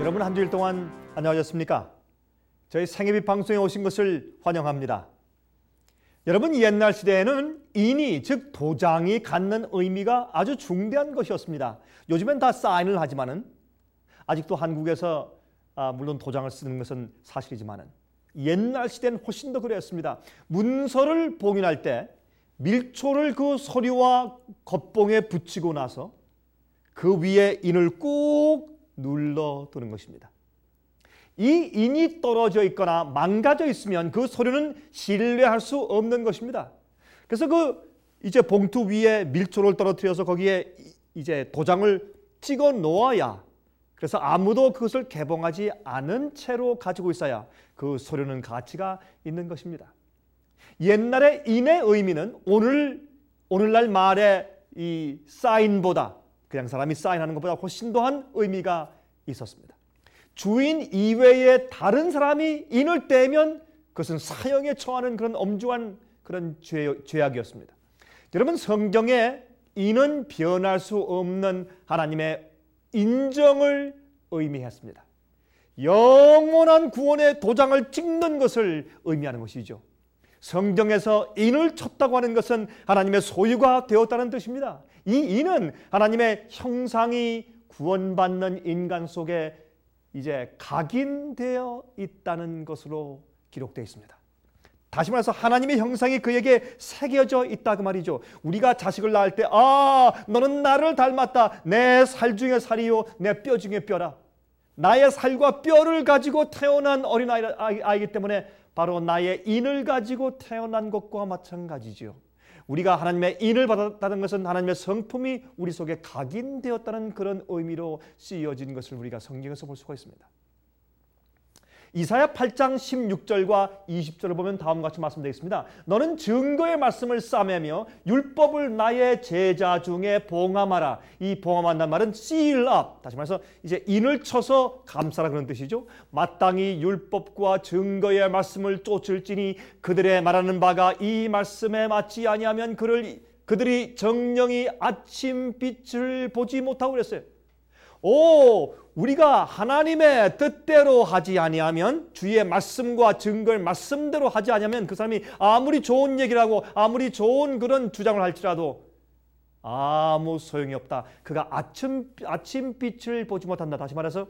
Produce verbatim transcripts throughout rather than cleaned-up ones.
여러분 한 주일 동안 안녕하셨습니까? 저희 생애빛 방송에 오신 것을 환영합니다. 여러분, 옛날 시대에는 인이 즉 도장이 갖는 의미가 아주 중대한 것이었습니다. 요즘엔 다 사인을 하지만은 아직도 한국에서 아, 물론 도장을 쓰는 것은 사실이지만은 옛날 시대는 훨씬 더 그랬습니다. 문서를 봉인할 때 밀초를 그 서류와 겉봉에 붙이고 나서 그 위에 인을 꾹 눌러두는 것입니다. 이 인이 떨어져 있거나 망가져 있으면 그 서류는 신뢰할 수 없는 것입니다. 그래서 그 이제 봉투 위에 밀초를 떨어뜨려서 거기에 이제 도장을 찍어 놓아야, 그래서 아무도 그것을 개봉하지 않은 채로 가지고 있어야 그 서류는 가치가 있는 것입니다. 옛날의 인의 의미는 오늘 오늘날 말의 이 사인보다, 그냥 사람이 사인하는 것보다 훨씬 더한 의미가 있었습니다. 주인 이외에 다른 사람이 인을 떼면 그것은 사형에 처하는 그런 엄중한 그런 죄, 죄악이었습니다. 여러분, 성경에 인은 변할 수 없는 하나님의 인정을 의미했습니다. 영원한 구원의 도장을 찍는 것을 의미하는 것이죠. 성경에서 인을 쳤다고 하는 것은 하나님의 소유가 되었다는 뜻입니다. 이 인은 하나님의 형상이 구원받는 인간 속에 이제 각인되어 있다는 것으로 기록되어 있습니다. 다시 말해서 하나님의 형상이 그에게 새겨져 있다 그 말이죠. 우리가 자식을 낳을 때, 아, 너는 나를 닮았다. 내 살 중에 살이요, 내 뼈 중에 뼈라. 나의 살과 뼈를 가지고 태어난 어린아이기 때문에 바로 나의 인을 가지고 태어난 것과 마찬가지죠. 우리가 하나님의 인을 받았다는 것은 하나님의 성품이 우리 속에 각인되었다는 그런 의미로 쓰여진 것을 우리가 성경에서 볼 수가 있습니다. 이사야 팔 장 십육 절과 이십 절을 보면 다음과 같이 말씀드리겠습니다. 너는 증거의 말씀을 싸매며 율법을 나의 제자 중에 봉함하라. 이 봉함한다는 말은 seal up, 다시 말해서 이제 인을 쳐서 감싸라 그런 뜻이죠. 마땅히 율법과 증거의 말씀을 쫓을지니 그들의 말하는 바가 이 말씀에 맞지 아니하면 그를 그들이 정령이 아침 빛을 보지 못하고 그랬어요. 오, 우리가 하나님의 뜻대로 하지 아니하면, 주의 말씀과 증거의 말씀대로 하지 아니하면 그 사람이 아무리 좋은 얘기를 하고 아무리 좋은 그런 주장을 할지라도 아무 소용이 없다. 그가 아침, 아침빛을 보지 못한다. 다시 말해서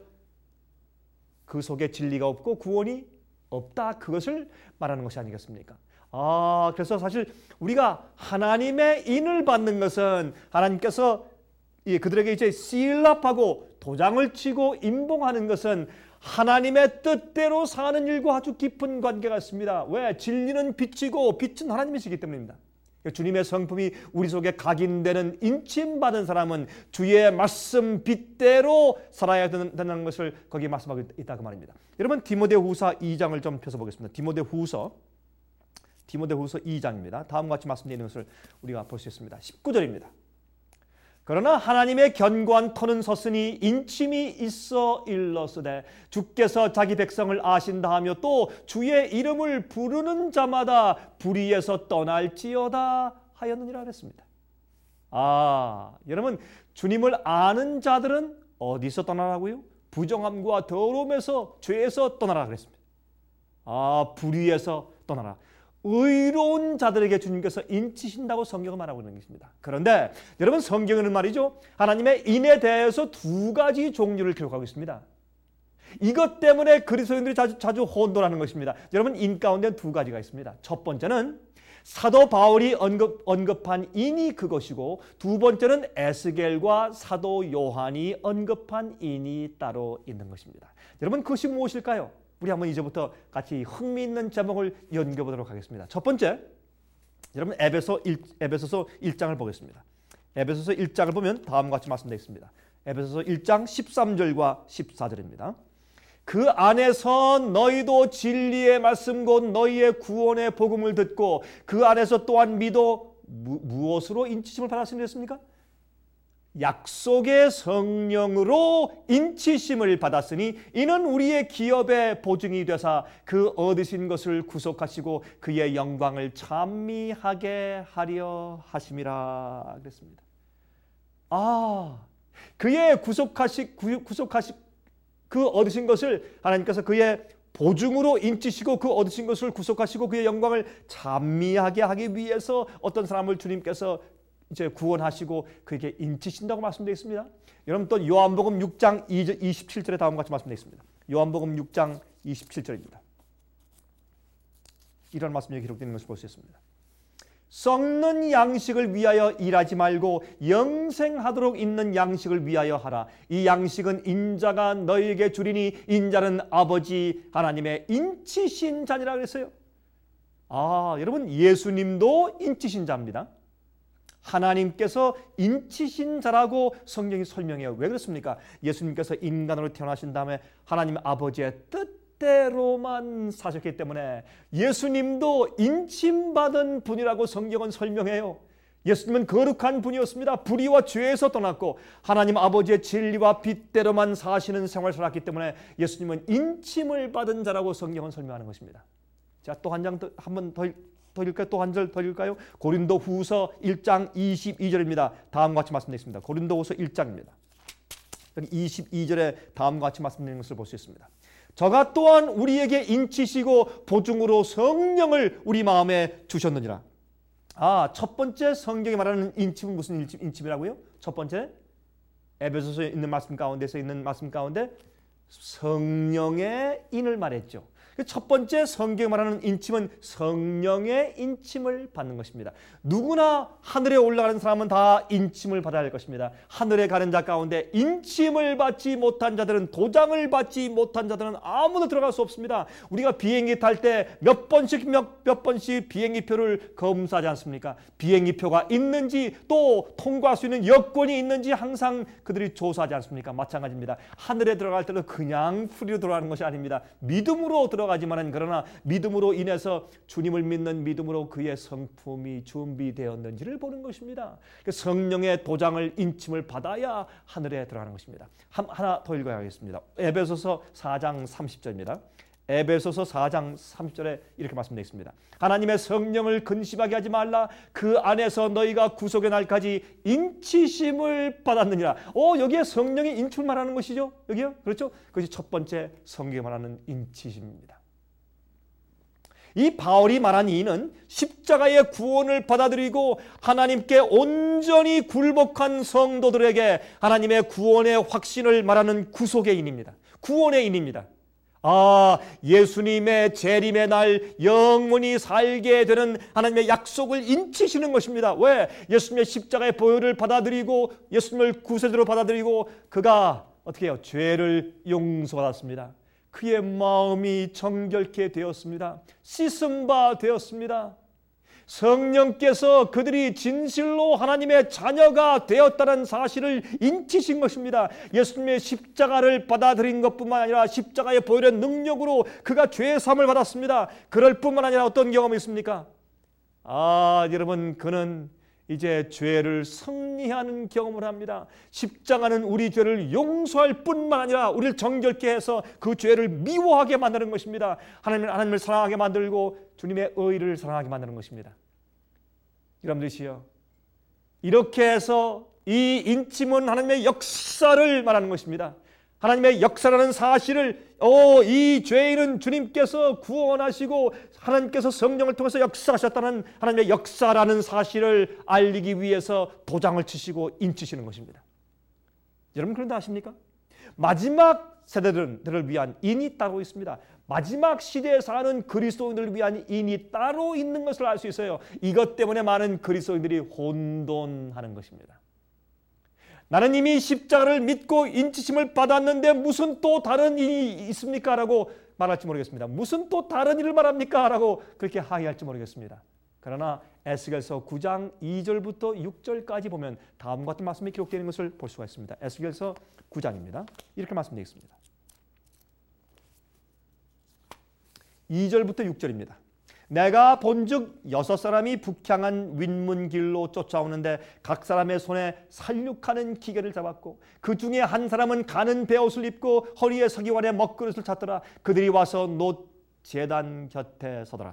그 속에 진리가 없고 구원이 없다. 그것을 말하는 것이 아니겠습니까? 아, 그래서 사실 우리가 하나님의 인을 받는 것은 하나님께서 예, 그들에게 이제 시일랍하고 도장을 치고 임봉하는 것은 하나님의 뜻대로 사는 일과 아주 깊은 관계가 있습니다. 왜? 진리는 빛이고 빛은 하나님이시기 때문입니다. 주님의 성품이 우리 속에 각인되는 인침받은 사람은 주의 말씀 빛대로 살아야 된다는 것을 거기에 말씀하고 있다 그 말입니다. 여러분, 디모데후서 이 장을 좀 펴서보겠습니다. 디모데후서 디모데후서 이 장입니다. 다음과 같이 말씀드리는 것을 우리가 볼 수 있습니다. 십구 절입니다. 그러나 하나님의 견고한 터는 섰으니 인침이 있어 일렀으되 주께서 자기 백성을 아신다 하며 또 주의 이름을 부르는 자마다 불의에서 떠날지어다 하였느니라 그랬습니다. 아, 여러분, 주님을 아는 자들은 어디서 떠나라고요? 부정함과 더러움에서, 죄에서 떠나라 그랬습니다. 아, 불의에서 떠나라. 의로운 자들에게 주님께서 인치신다고 성경은 말하고 있는 것입니다. 그런데 여러분, 성경에는 말이죠, 하나님의 인에 대해서 두 가지 종류를 기록하고 있습니다. 이것 때문에 그리스도인들이 자주, 자주 혼돈하는 것입니다. 여러분, 인 가운데 두 가지가 있습니다. 첫 번째는 사도 바울이 언급, 언급한 인이 그것이고, 두 번째는 에스겔과 사도 요한이 언급한 인이 따로 있는 것입니다. 여러분, 그것이 무엇일까요? 우리 한번 이제부터 같이 흥미있는 제목을 연겨보도록 하겠습니다. 첫 번째, 여러분 에베소 일, 에베소서 일 장을 보겠습니다. 에베소서 일 장을 보면 다음과 같이 말씀드리겠습니다. 에베소서 일 장 십삼 절과 십사 절입니다. 그 안에서 너희도 진리의 말씀 곧 너희의 구원의 복음을 듣고 그 안에서 또한 믿어 무, 무엇으로 인치심을 받았습니까? 약속의 성령으로 인치심을 받았으니 이는 우리의 기업의 보증이 되사 그 얻으신 것을 구속하시고 그의 영광을 찬미하게 하려 하심이라 그랬습니다. 아, 그의 구속하시 구속하시 그 얻으신 것을 하나님께서 그의 보증으로 인치시고 그 얻으신 것을 구속하시고 그의 영광을 찬미하게 하기 위해서 어떤 사람을 주님께서 이제 구원하시고 그에게 인치신다고 말씀되어 있습니다. 여러분 또 요한복음 육 장 이십칠 절에 다음과 같이 말씀되어 있습니다. 요한복음 육 장 이십칠 절입니다. 이런 말씀이 기록되어 있는 것을 볼 수 있습니다. 썩는 양식을 위하여 일하지 말고 영생하도록 있는 양식을 위하여 하라. 이 양식은 인자가 너희에게 주리니 인자는 아버지 하나님의 인치신 자니라 그랬어요. 아, 여러분 예수님도 인치신 자입니다. 하나님께서 인치신 자라고 성경이 설명해요. 왜 그렇습니까? 예수님께서 인간으로 태어나신 다음에 하나님 아버지의 뜻대로만 사셨기 때문에 예수님도 인침받은 분이라고 성경은 설명해요. 예수님은 거룩한 분이었습니다. 불의와 죄에서 떠났고 하나님 아버지의 진리와 빛대로만 사시는 생활을 살았기 때문에 예수님은 인침을 받은 자라고 성경은 설명하는 것입니다. 자, 또 한 장 한 번 더 더 읽을까요? 또 한 절 더 읽을까요? 고린도 후서 일 장 이십이 절입니다. 다음과 같이 말씀드리겠습니다. 고린도 후서 일 장입니다. 여기 이십이 절에 다음과 같이 말씀드리는 것을 볼 수 있습니다. 저가 또한 우리에게 인치시고 보증으로 성령을 우리 마음에 주셨느니라. 아, 첫 번째 성경이 말하는 인침은 무슨 인침, 인침이라고요? 첫 번째 에베소서에 있는 말씀 가운데서 있는 말씀 가운데 성령의 인을 말했죠. 첫 번째 성경이 말하는 인침은 성령의 인침을 받는 것입니다. 누구나 하늘에 올라가는 사람은 다 인침을 받아야 할 것입니다. 하늘에 가는 자 가운데 인침을 받지 못한 자들은, 도장을 받지 못한 자들은 아무도 들어갈 수 없습니다. 우리가 비행기 탈 때 몇 번씩 몇, 몇 번씩 비행기표를 검사하지 않습니까? 비행기표가 있는지 또 통과할 수 있는 여권이 있는지 항상 그들이 조사하지 않습니까? 마찬가지입니다. 하늘에 들어갈 때도 그냥 프리로 들어가는 것이 아닙니다. 믿음으로 들어 가지만은 그러나 믿음으로 인해서 주님을 믿는 믿음으로 그의 성품이 준비되었는지를 보는 것입니다. 성령의 도장을 인침을 받아야 하늘에 들어가는 것입니다. 하나 더 읽어야겠습니다. 에베소서 사 장 삼십 절입니다. 에베소서 사 장 삼십 절에 이렇게 말씀되어 있습니다. 하나님의 성령을 근심하게 하지 말라. 그 안에서 너희가 구속의 날까지 인치심을 받았느니라. 오, 여기에 성령이 인침을 말하는 것이죠. 여기요? 그렇죠? 그것이 첫 번째 성경이 말하는 인치심입니다. 이 바울이 말한 이는 십자가의 구원을 받아들이고 하나님께 온전히 굴복한 성도들에게 하나님의 구원의 확신을 말하는 구속의 인입니다. 구원의 인입니다. 아, 예수님의 재림의 날 영원히 살게 되는 하나님의 약속을 인치시는 것입니다. 왜? 예수님의 십자가의 보혈을 받아들이고 예수님을 구세주로 받아들이고 그가 어떻게 해요? 죄를 용서받았습니다. 그의 마음이 정결케 되었습니다. 씻음 바 되었습니다. 성령께서 그들이 진실로 하나님의 자녀가 되었다는 사실을 인치신 것입니다. 예수님의 십자가를 받아들인 것뿐만 아니라 십자가의 보혈의 능력으로 그가 죄의 사함을 받았습니다. 그럴 뿐만 아니라 어떤 경험이 있습니까? 아, 여러분, 그는 이제 죄를 승리하는 경험을 합니다. 십자가는 우리 죄를 용서할 뿐만 아니라 우리를 정결케 해서 그 죄를 미워하게 만드는 것입니다. 하나님을, 하나님을 사랑하게 만들고 주님의 의를 사랑하게 만드는 것입니다. 여러분들이시여, 이렇게 해서 이 인침은 하나님의 역사를 말하는 것입니다. 하나님의 역사라는 사실을, 오, 이 죄인은 주님께서 구원하시고 하나님께서 성령을 통해서 역사하셨다는 하나님의 역사라는 사실을 알리기 위해서 도장을 치시고 인치시는 것입니다. 여러분, 그런데 아십니까? 마지막 세대들을 위한 인이 따로 있습니다. 마지막 시대에 사는 그리스도인들을 위한 인이 따로 있는 것을 알 수 있어요. 이것 때문에 많은 그리스도인들이 혼돈하는 것입니다. 나는 이미 십자가를 믿고 인치심을 받았는데 무슨 또 다른 일이 있습니까? 라고 말할지 모르겠습니다. 무슨 또 다른 일을 말합니까? 라고 그렇게 하이할지 모르겠습니다. 그러나 에스겔서 구 장 이 절부터 육 절까지 보면 다음과 같은 말씀이 기록되는 것을 볼 수가 있습니다. 에스겔서 구 장입니다. 이렇게 말씀되어 있습니다. 이 절부터 육 절입니다. 내가 본즉 여섯 사람이 북향한 윗문길로 쫓아오는데 각 사람의 손에 살육하는 기계를 잡았고 그 중에 한 사람은 가는 베옷을 입고 허리에 서기관의 먹그릇을 찼더라. 그들이 와서 놋 제단 곁에 서더라.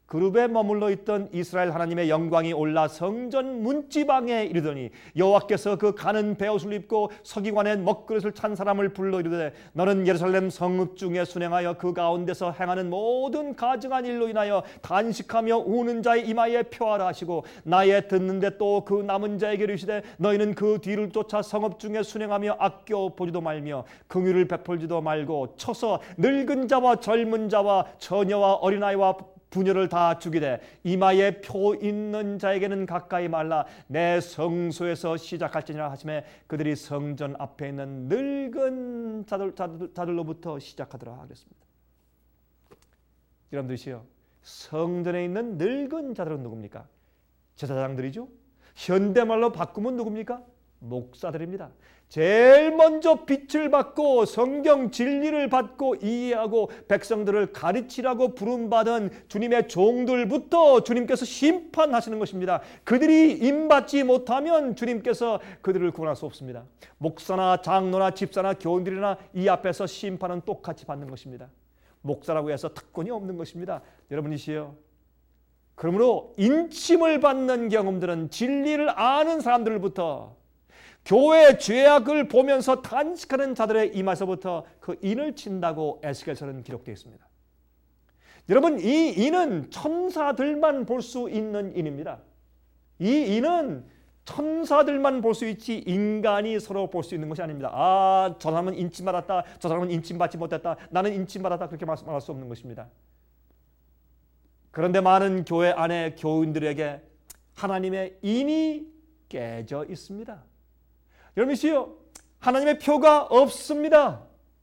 그룹에 머물러 있던 이스라엘 하나님의 영광이 올라 성전 문지방에 이르더니 여호와께서 그 가는 베옷을 입고 서기관의 먹그릇을 찬 사람을 불러 이르되 너는 예루살렘 성읍 중에 순행하여 그 가운데서 행하는 모든 가증한 일로 인하여 단식하며 우는 자의 이마에 표하라 하시고 나의 듣는데 또 그 남은 자에게 이르시되 너희는 그 뒤를 쫓아 성읍 중에 순행하며 아껴 보지도 말며 긍휼을 베풀지도 말고 쳐서 늙은 자와 젊은 자와 처녀와 어린아이와 부녀를 다 죽이되 이마에 표 있는 자에게는 가까이 말라 내 성소에서 시작할지니라 하시매 그들이 성전 앞에 있는 늙은 자들, 자들, 자들로부터 시작하더라 그랬습니다. 여러분들이시여, 성전에 있는 늙은 자들은 누굽니까? 제사장들이죠. 현대말로 바꾸면 누굽니까? 목사들입니다. 제일 먼저 빛을 받고 성경 진리를 받고 이해하고 백성들을 가르치라고 부름받은 주님의 종들부터 주님께서 심판하시는 것입니다. 그들이 임받지 못하면 주님께서 그들을 구원할 수 없습니다. 목사나 장로나 집사나 교인들이나 이 앞에서 심판은 똑같이 받는 것입니다. 목사라고 해서 특권이 없는 것입니다. 여러분이시여, 그러므로 인침을 받는 경험들은 진리를 아는 사람들부터 교회의 죄악을 보면서 단식하는 자들의 이마에서부터 그 인을 친다고 에스겔서는 기록되어 있습니다. 여러분, 이 인은 천사들만 볼 수 있는 인입니다. 이 인은 천사들만 볼 수 있지 인간이 서로 볼 수 있는 것이 아닙니다. 아, 저 사람은 인침받았다, 저 사람은 인침받지 못했다, 나는 인침받았다, 그렇게 말할 수 없는 것입니다. 그런데 많은 교회 안에 교인들에게 하나님의 인이 깨져 있습니다. 여러분이시여, 하나님의 표가 없습니다.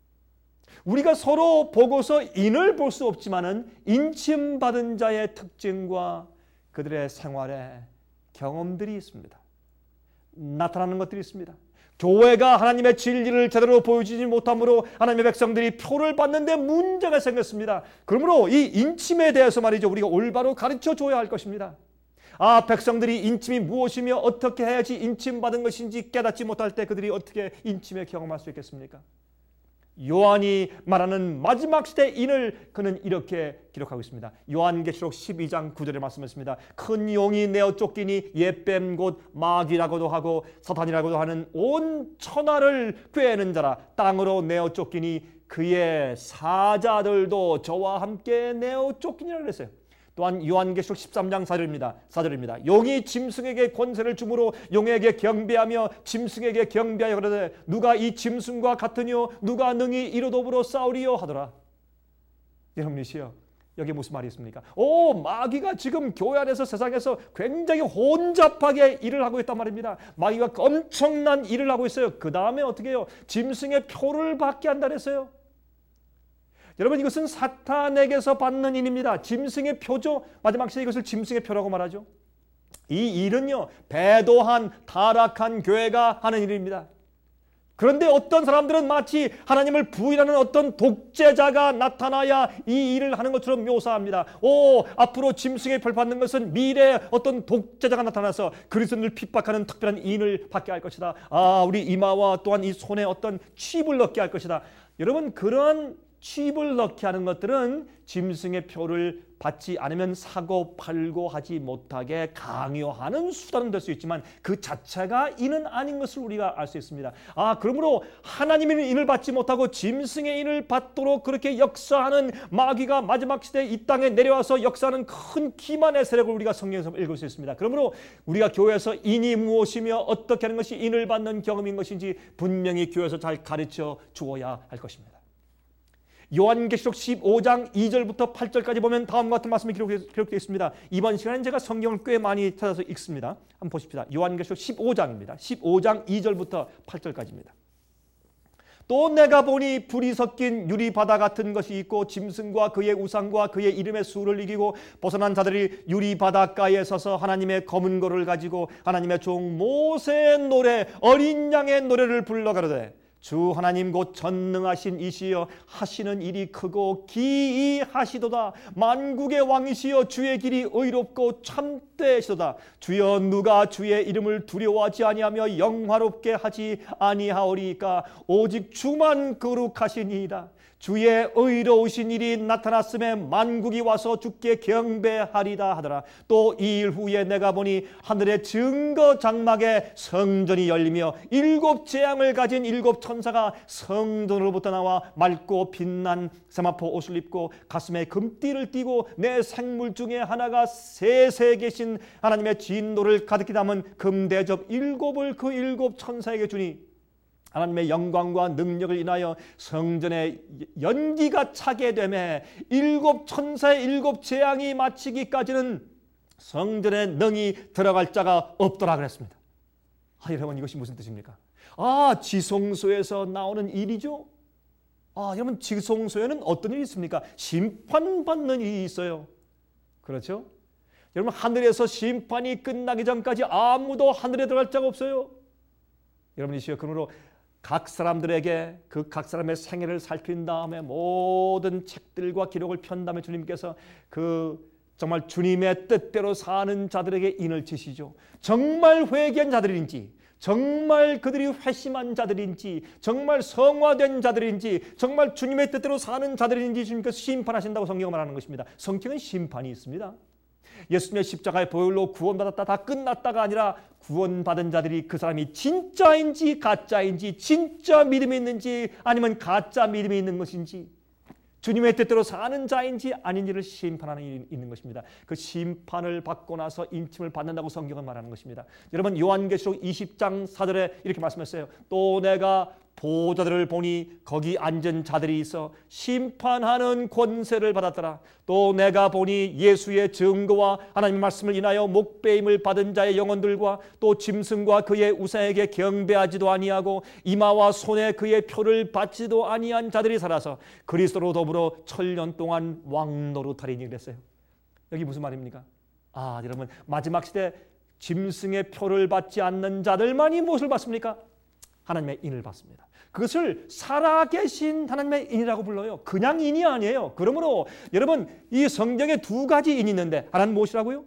우리가 서로 보고서 인을 볼 수 없지만은 인침받은 자의 특징과 그들의 생활에 경험들이 있습니다. 나타나는 것들이 있습니다. 교회가 하나님의 진리를 제대로 보여주지 못함으로 하나님의 백성들이 표를 받는데 문제가 생겼습니다. 그러므로 이 인침에 대해서 말이죠, 우리가 올바로 가르쳐 줘야 할 것입니다. 아, 백성들이 인침이 무엇이며 어떻게 해야지 인침받은 것인지 깨닫지 못할 때 그들이 어떻게 인침의 경험할 수 있겠습니까? 요한이 말하는 마지막 시대 인을 그는 이렇게 기록하고 있습니다. 요한계시록 십이 장 구 절에 말씀했습니다. 큰 용이 내어 쫓기니 옛뱀 곧 마귀라고도 하고 사탄이라고도 하는 온 천하를 꾀는 자라 땅으로 내어 쫓기니 그의 사자들도 저와 함께 내어 쫓기니라 그랬어요. 또한 요한계시록 십삼 장 사 절입니다. 사 절입니다. 용이 짐승에게 권세를 주므로 용에게 경배하며 짐승에게 경배하여 그러되 누가 이 짐승과 같으뇨 누가 능히 이로 더불어 싸우리요 하더라. 여러분이시여, 여기 무슨 말이 있습니까? 오, 마귀가 지금 교회 안에서 세상에서 굉장히 혼잡하게 일을 하고 있단 말입니다. 마귀가 엄청난 일을 하고 있어요. 그 다음에 어떻게 해요? 짐승의 표를 받게 한다 그랬어요. 여러분, 이것은 사탄에게서 받는 일입니다. 짐승의 표죠. 마지막 시대에 이것을 짐승의 표라고 말하죠. 이 일은요, 배도한 타락한 교회가 하는 일입니다. 그런데 어떤 사람들은 마치 하나님을 부인하는 어떤 독재자가 나타나야 이 일을 하는 것처럼 묘사합니다. 오, 앞으로 짐승의 표를 받는 것은 미래에 어떤 독재자가 나타나서 그리스도인을 핍박하는 특별한 인을 받게 할 것이다. 아, 우리 이마와 또한 이 손에 어떤 칩을 넣게 할 것이다. 여러분, 그런 칩을 넣게 하는 것들은 짐승의 표를 받지 않으면 사고 팔고 하지 못하게 강요하는 수단은 될 수 있지만 그 자체가 인은 아닌 것을 우리가 알 수 있습니다. 아, 그러므로 하나님의 인을 받지 못하고 짐승의 인을 받도록 그렇게 역사하는 마귀가 마지막 시대에 이 땅에 내려와서 역사하는 큰 기만의 세력을 우리가 성경에서 읽을 수 있습니다. 그러므로 우리가 교회에서 인이 무엇이며 어떻게 하는 것이 인을 받는 경험인 것인지 분명히 교회에서 잘 가르쳐 주어야 할 것입니다. 요한계시록 십오 장 이 절부터 팔 절까지 보면 다음과 같은 말씀이 기록되어 있습니다. 이번 시간엔 제가 성경을 꽤 많이 찾아서 읽습니다. 한번 보십시다. 요한계시록 십오 장입니다. 십오 장 이 절부터 팔 절까지입니다. 또 내가 보니 불이 섞인 유리바다 같은 것이 있고 짐승과 그의 우상과 그의 이름의 수를 이기고 벗어난 자들이 유리바닷가에 서서 하나님의 검은 고를 가지고 하나님의 종 모세의 노래 어린 양의 노래를 불러 가로되 주 하나님 곧 전능하신 이시여 하시는 일이 크고 기이하시도다. 만국의 왕이시여 주의 길이 의롭고 참되시도다. 주여 누가 주의 이름을 두려워하지 아니하며 영화롭게 하지 아니하오리까 오직 주만 거룩하시니이다. 주의 의로우신 일이 나타났음에 만국이 와서 주께 경배하리다 하더라. 또 이 일 후에 내가 보니 하늘의 증거 장막에 성전이 열리며 일곱 재앙을 가진 일곱 천사가 성전으로부터 나와 맑고 빛난 세마포 옷을 입고 가슴에 금띠를 띠고 내 생물 중에 하나가 세세 계신 하나님의 진노를 가득히 담은 금대접 일곱을 그 일곱 천사에게 주니 하나님의 영광과 능력을 인하여 성전에 연기가 차게 되매 일곱 천사의 일곱 재앙이 마치기까지는 성전에 능히 들어갈 자가 없더라 그랬습니다. 아, 여러분 이것이 무슨 뜻입니까? 아, 지성소에서 나오는 일이죠. 아, 여러분 지성소에는 어떤 일이 있습니까? 심판받는 일이 있어요. 그렇죠? 여러분 하늘에서 심판이 끝나기 전까지 아무도 하늘에 들어갈 자가 없어요. 여러분이시여, 그러므로 각 사람들에게 그 각 사람의 생애를 살핀 다음에 모든 책들과 기록을 편 다음에 주님께서 그 정말 주님의 뜻대로 사는 자들에게 인을 치시죠. 정말 회개한 자들인지, 정말 그들이 회심한 자들인지, 정말 성화된 자들인지, 정말 주님의 뜻대로 사는 자들인지 주님께서 심판하신다고 성경은 말하는 것입니다. 성경은 심판이 있습니다. 예수님의 십자가의 보혈로 구원받았다 다 끝났다가 아니라 구원받은 자들이 그 사람이 진짜인지 가짜인지, 진짜 믿음이 있는지 아니면 가짜 믿음이 있는 것인지, 주님의 뜻대로 사는 자인지 아닌지를 심판하는 일이 있는 것입니다. 그 심판을 받고 나서 인침을 받는다고 성경은 말하는 것입니다. 여러분 요한계시록 이십 장 사 절에 이렇게 말씀했어요. 또 내가 보좌들을 보니 거기 앉은 자들이 있어 심판하는 권세를 받았더라. 또 내가 보니 예수의 증거와 하나님의 말씀을 인하여 목배임을 받은 자의 영혼들과 또 짐승과 그의 우상에게 경배하지도 아니하고 이마와 손에 그의 표를 받지도 아니한 자들이 살아서 그리스도로 더불어 천년 동안 왕노릇하리니 그랬어요. 여기 무슨 말입니까? 아, 여러분 마지막 시대 짐승의 표를 받지 않는 자들만이 무엇을 받습니까? 하나님의 인을 받습니다. 그것을 살아계신 하나님의 인이라고 불러요. 그냥 인이 아니에요. 그러므로 여러분 이 성경에 두 가지 인이 있는데 하나는 무엇이라고요?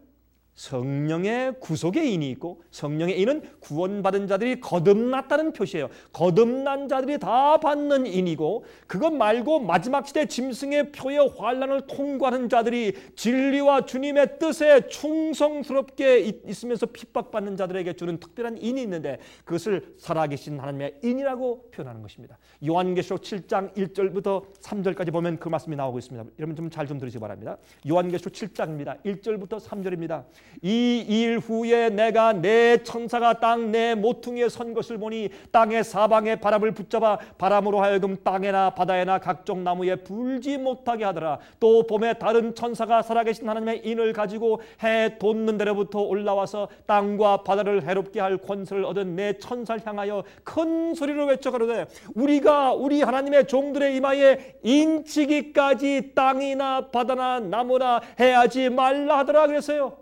성령의 구속의 인이 있고, 성령의 인은 구원받은 자들이 거듭났다는 표시예요. 거듭난 자들이 다 받는 인이고, 그것 말고 마지막 시대 짐승의 표의 환난을 통과하는 자들이 진리와 주님의 뜻에 충성스럽게 있으면서 핍박받는 자들에게 주는 특별한 인이 있는데 그것을 살아계신 하나님의 인이라고 표현하는 것입니다. 요한계시록 칠 장 일 절부터 삼 절까지 보면 그 말씀이 나오고 있습니다. 여러분 좀 잘 좀 들으시기 바랍니다. 요한계시록 칠 장입니다. 일 절부터 삼 절입니다. 이 일 후에 내가 내 천사가 땅 내 모퉁이에 선 것을 보니 땅의 사방에 바람을 붙잡아 바람으로 하여금 땅에나 바다에나 각종 나무에 불지 못하게 하더라. 또 봄에 다른 천사가 살아계신 하나님의 인을 가지고 해 돋는 데로부터 올라와서 땅과 바다를 해롭게 할 권세를 얻은 내 천사를 향하여 큰 소리로 외쳐 가로되 우리가 우리 하나님의 종들의 이마에 인치기까지 땅이나 바다나 나무나 해하지 말라 하더라 그랬어요.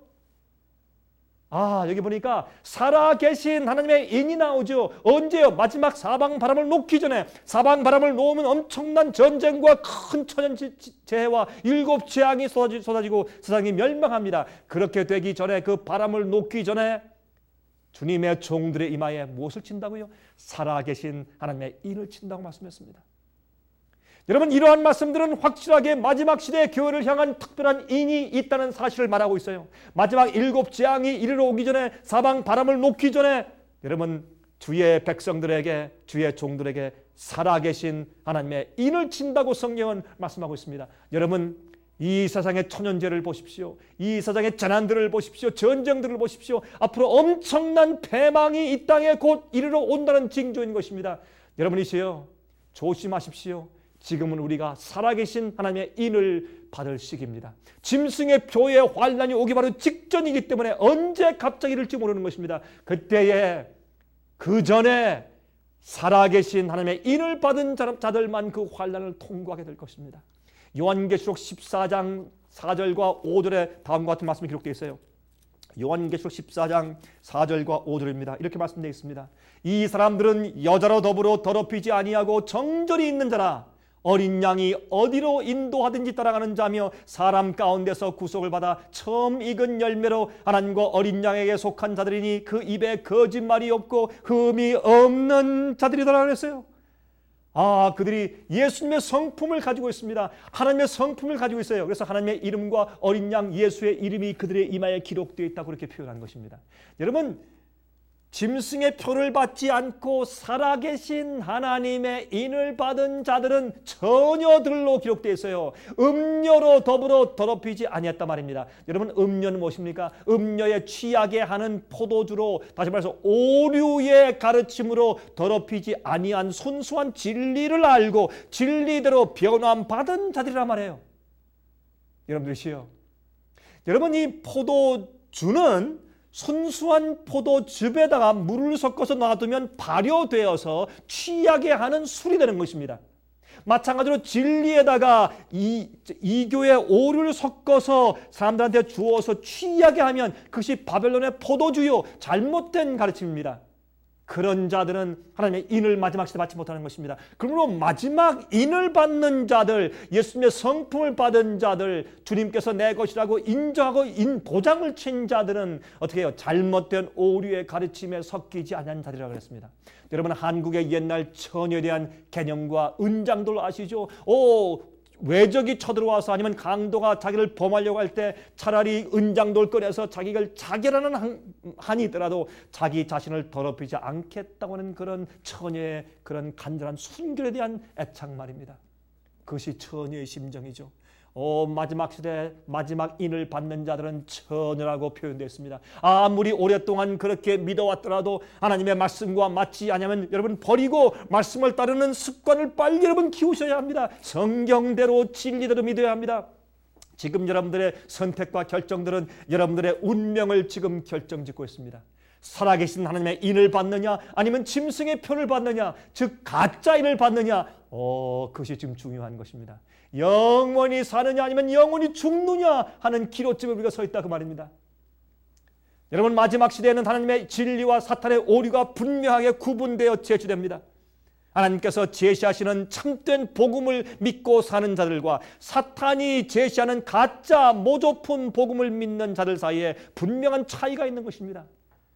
아, 여기 보니까 살아계신 하나님의 인이 나오죠. 언제요? 마지막 사방 바람을 놓기 전에. 사방 바람을 놓으면 엄청난 전쟁과 큰 천연재해와 일곱 재앙이 쏟아지고 세상이 멸망합니다. 그렇게 되기 전에, 그 바람을 놓기 전에 주님의 종들의 이마에 무엇을 친다고요? 살아계신 하나님의 인을 친다고 말씀했습니다. 여러분 이러한 말씀들은 확실하게 마지막 시대의 교회를 향한 특별한 인이 있다는 사실을 말하고 있어요. 마지막 일곱 재앙이 이르러 오기 전에, 사방 바람을 놓기 전에 여러분 주의 백성들에게, 주의 종들에게 살아계신 하나님의 인을 친다고 성경은 말씀하고 있습니다. 여러분 이 세상의 천연재를 보십시오. 이 세상의 재난들을 보십시오. 전쟁들을 보십시오. 앞으로 엄청난 패망이 이 땅에 곧 이르러 온다는 징조인 것입니다. 여러분이시여 조심하십시오. 지금은 우리가 살아계신 하나님의 인을 받을 시기입니다. 짐승의 표의 환난이 오기 바로 직전이기 때문에 언제 갑자기 이를지 모르는 것입니다. 그때에 그 전에 살아계신 하나님의 인을 받은 자들만 그 환난을 통과하게 될 것입니다. 요한계시록 십사 장 사 절과 오 절에 다음과 같은 말씀이 기록되어 있어요. 요한계시록 십사 장 사 절과 오 절입니다. 이렇게 말씀되어 있습니다. 이 사람들은 여자로 더불어 더럽히지 아니하고 정절이 있는 자라. 어린 양이 어디로 인도하든지 따라가는 자며 사람 가운데서 구속을 받아 처음 익은 열매로 하나님과 어린 양에게 속한 자들이니 그 입에 거짓말이 없고 흠이 없는 자들이더라 그랬어요. 아, 그들이 예수님의 성품을 가지고 있습니다. 하나님의 성품을 가지고 있어요. 그래서 하나님의 이름과 어린 양 예수의 이름이 그들의 이마에 기록되어 있다고 그렇게 표현한 것입니다. 여러분, 짐승의 표를 받지 않고 살아계신 하나님의 인을 받은 자들은 처녀들로 기록되어 있어요. 음료로 더불어 더럽히지 아니했단 말입니다. 여러분, 음료는 무엇입니까? 음료에 취하게 하는 포도주로, 다시 말해서 오류의 가르침으로 더럽히지 아니한 순수한 진리를 알고 진리대로 변화받은 자들이란 말이에요. 여러분들이시요, 여러분, 이 포도주는 순수한 포도즙에다가 물을 섞어서 놔두면 발효되어서 취하게 하는 술이 되는 것입니다. 마찬가지로 진리에다가 이, 이교의 오류를 섞어서 사람들한테 주어서 취하게 하면 그것이 바벨론의 포도주요, 잘못된 가르침입니다. 그런 자들은 하나님의 인을 마지막 시대 받지 못하는 것입니다. 그러므로 마지막 인을 받는 자들, 예수님의 성품을 받은 자들, 주님께서 내 것이라고 인정하고 인 도장을 친 자들은 어떻게 해요? 잘못된 오류의 가르침에 섞이지 않은 자들이라고 그랬습니다. 여러분, 한국의 옛날 처녀에 대한 개념과 은장들 아시죠? 오, 외적이 쳐들어와서 아니면 강도가 자기를 범하려고 할 때 차라리 은장돌 꺼내서 자기가 자결하는 한, 한이 있더라도 자기 자신을 더럽히지 않겠다고 하는 그런 처녀의 그런 간절한 순결에 대한 애착 말입니다. 그것이 처녀의 심정이죠. 오, 마지막 시대 마지막 인을 받는 자들은 처녀라고 표현되었습니다. 아무리 오랫동안 그렇게 믿어왔더라도 하나님의 말씀과 맞지 않으면 여러분 버리고 말씀을 따르는 습관을 빨리 여러분 키우셔야 합니다. 성경대로 진리대로 믿어야 합니다. 지금 여러분들의 선택과 결정들은 여러분들의 운명을 지금 결정짓고 있습니다. 살아계신 하나님의 인을 받느냐 아니면 짐승의 표를 받느냐, 즉 가짜 인을 받느냐, 어, 그것이 지금 중요한 것입니다. 영원히 사느냐 아니면 영원히 죽느냐 하는 기로점에 우리가 서 있다 그 말입니다. 여러분, 마지막 시대에는 하나님의 진리와 사탄의 오류가 분명하게 구분되어 제시됩니다. 하나님께서 제시하시는 참된 복음을 믿고 사는 자들과 사탄이 제시하는 가짜 모조품 복음을 믿는 자들 사이에 분명한 차이가 있는 것입니다.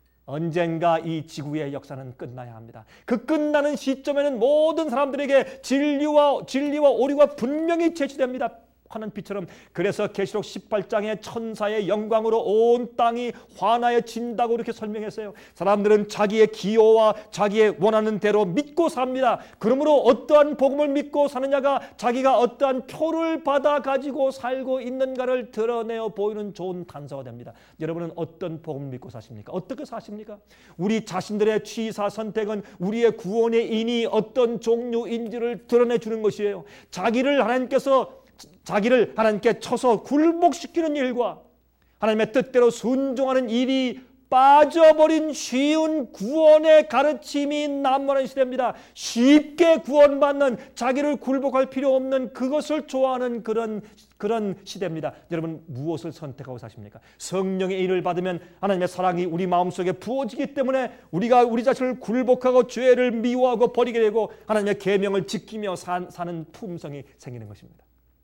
언젠가 이 지구의 역사는 끝나야 합니다. 그 끝나는 시점에는 모든 사람들에게 진리와 진리와 오류가 분명히 제시됩니다. 하는 빛처럼. 그래서 계시록 십팔 장의 천사의 영광으로 온 땅이 환하여진다고 이렇게 설명했어요. 사람들은 자기의 기호와 자기의 원하는 대로 믿고 삽니다. 그러므로 어떠한 복음을 믿고 사느냐가 자기가 어떠한 표를 받아 가지고 살고 있는가를 드러내어 보이는 좋은 단서가 됩니다. 여러분은 어떤 복음을 믿고 사십니까? 어떻게 사십니까? 우리 자신들의 취사 선택은 우리의 구원의 인이 어떤 종류인지를 드러내 주는 것이에요. 자기를 하나님께서 자기를 하나님께 쳐서 굴복시키는 일과 하나님의 뜻대로 순종하는 일이 빠져버린 쉬운 구원의 가르침이 난무하는 시대입니다. 쉽게 구원받는, 자기를 굴복할 필요 없는 그것을 좋아하는 그런 그런 시대입니다. 여러분, 무엇을 선택하고 사십니까? 성령의 인을 받으면 하나님의 사랑이 우리 마음속에 부어지기 때문에 우리가 우리 자신을 굴복하고 죄를 미워하고 버리게 되고 하나님의 계명을 지키며 사, 사는 품성이 생기는 것입니다.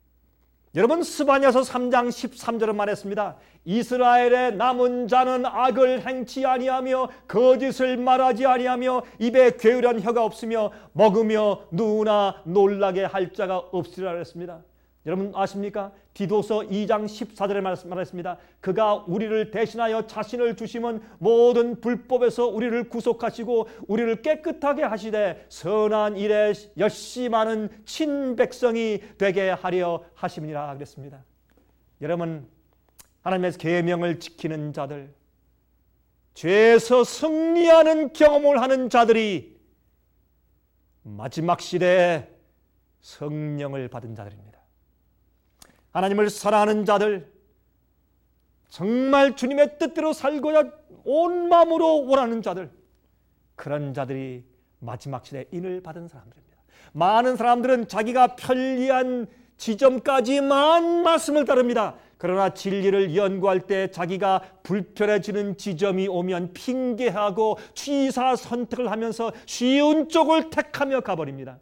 여러분, 스바냐서 삼 장 십삼 절은 말했습니다. 이스라엘의 남은 자는 악을 행치 아니하며 거짓을 말하지 아니하며 입에 게으른 혀가 없으며 먹으며 누우나 놀라게 할 자가 없으리라 그랬습니다. 여러분 아십니까? 디도서 이 장 십사 절에 말했습니다. 그가 우리를 대신하여 자신을 주심은 모든 불법에서 우리를 구속하시고 우리를 깨끗하게 하시되 선한 일에 열심하는 친백성이 되게 하려 하심이니라 그랬습니다. 여러분, 하나님의 계명을 지키는 자들, 죄에서 승리하는 경험을 하는 자들이 마지막 시대에 성령을 받은 자들입니다. 하나님을 사랑하는 자들, 정말 주님의 뜻대로 살고자 온 마음으로 원하는 자들, 그런 자들이 마지막 시대에 인을 받은 사람들입니다. 많은 사람들은 자기가 편리한 지점까지만 말씀을 따릅니다. 그러나 진리를 연구할 때 자기가 불편해지는 지점이 오면 핑계하고 취사 선택을 하면서 쉬운 쪽을 택하며 가버립니다.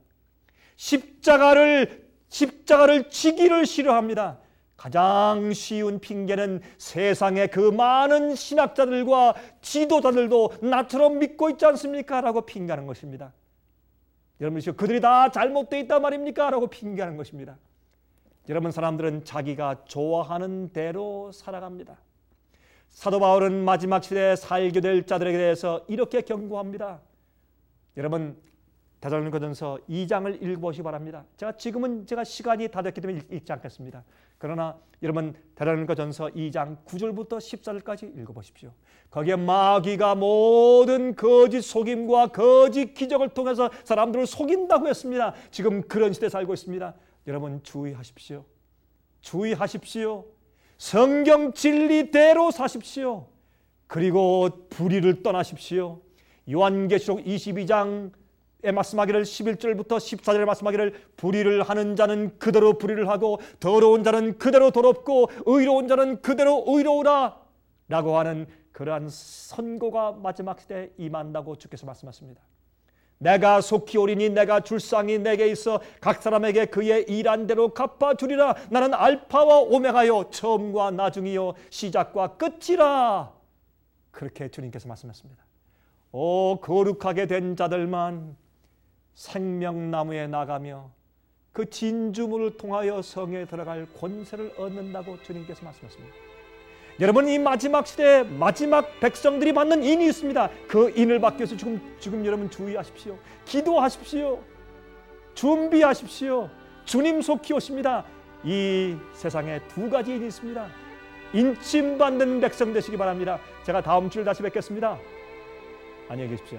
십자가를 십자가를 지기를 싫어합니다. 가장 쉬운 핑계는 세상의 그 많은 신학자들과 지도자들도 나처럼 믿고 있지 않습니까? 라고 핑계하는 것입니다. 여러분, 그들이 다 잘못되어 있단 말입니까? 라고 핑계하는 것입니다. 여러분, 사람들은 자기가 좋아하는 대로 살아갑니다. 사도 바울은 마지막 시대에 살게 될 자들에게 대해서 이렇게 경고합니다. 여러분, 데살로니가전서 이 장을 읽어보시기 바랍니다. 제가 지금은 제가 시간이 다 됐기 때문에 읽지 않겠습니다. 그러나 여러분, 데살로니가전서 이 장 구 절부터 십사 절까지 읽어보십시오. 거기에 마귀가 모든 거짓 속임과 거짓 기적을 통해서 사람들을 속인다고 했습니다. 지금 그런 시대에 살고 있습니다. 여러분, 주의하십시오. 주의하십시오. 성경 진리대로 사십시오. 그리고 불의를 떠나십시오. 요한계시록 이십이 장에 말씀하기를 십일 절부터 십사 절에 말씀하기를 불의를 하는 자는 그대로 불의를 하고 더러운 자는 그대로 더럽고 의로운 자는 그대로 의로우라 라고 하는 그러한 선고가 마지막 시대에 임한다고 주께서 말씀하십니다. 내가 속히 오리니 내가 줄상이 내게 있어 각 사람에게 그의 일한 대로 갚아주리라. 나는 알파와 오메가요 처음과 나중이요 시작과 끝이라. 그렇게 주님께서 말씀하십니다. 오, 거룩하게 된 자들만 생명나무에 나가며 그 진주물을 통하여 성에 들어갈 권세를 얻는다고 주님께서 말씀하십니다. 여러분, 이 마지막 시대에 마지막 백성들이 받는 인이 있습니다. 그 인을 받기 위해서 지금, 지금 여러분 주의하십시오. 기도하십시오. 준비하십시오. 주님 속히 오십니다. 이 세상에 두 가지 인이 있습니다. 인침받는 백성 되시기 바랍니다. 제가 다음 주에 다시 뵙겠습니다. 안녕히 계십시오.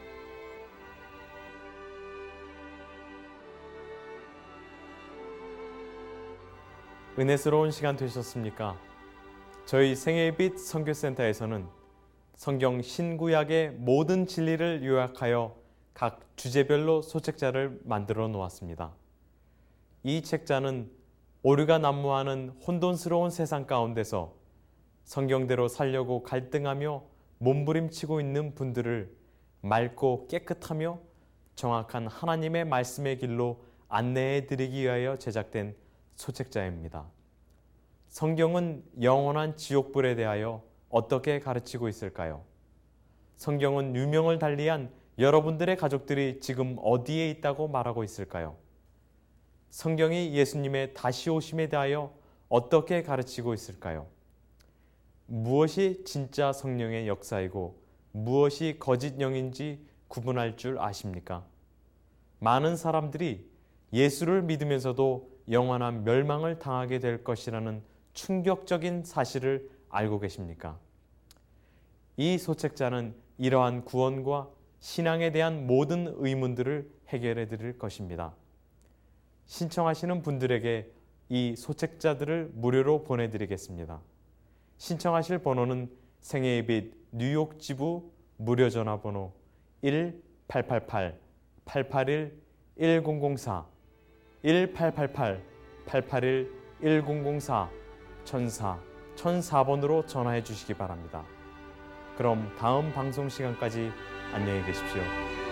은혜스러운 시간 되셨습니까? 저희 생애의 빛 선교센터에서는 성경 신구약의 모든 진리를 요약하여 각 주제별로 소책자를 만들어 놓았습니다. 이 책자는 오류가 난무하는 혼돈스러운 세상 가운데서 성경대로 살려고 갈등하며 몸부림치고 있는 분들을 맑고 깨끗하며 정확한 하나님의 말씀의 길로 안내해 드리기 위하여 제작된 소책자입니다. 성경은 영원한 지옥불에 대하여 어떻게 가르치고 있을까요? 성경은 유명을 달리한 여러분들의 가족들이 지금 어디에 있다고 말하고 있을까요? 성경이 예수님의 다시 오심에 대하여 어떻게 가르치고 있을까요? 무엇이 진짜 성령의 역사이고 무엇이 거짓 영인지 구분할 줄 아십니까? 많은 사람들이 예수를 믿으면서도 영원한 멸망을 당하게 될 것이라는 충격적인 사실을 알고 계십니까? 이 소책자는 이러한 구원과 신앙에 대한 모든 의문들을 해결해 드릴 것입니다. 신청하시는 분들에게 이 소책자들을 무료로 보내드리겠습니다. 신청하실 번호는 생애의 빛 뉴욕 지부 무료 전화번호 일 팔팔팔 팔팔일 일공공사 일 팔팔팔 팔팔일 일공공사 천사 천사 번으로 전화해 주시기 바랍니다. 그럼 다음 방송 시간까지 안녕히 계십시오.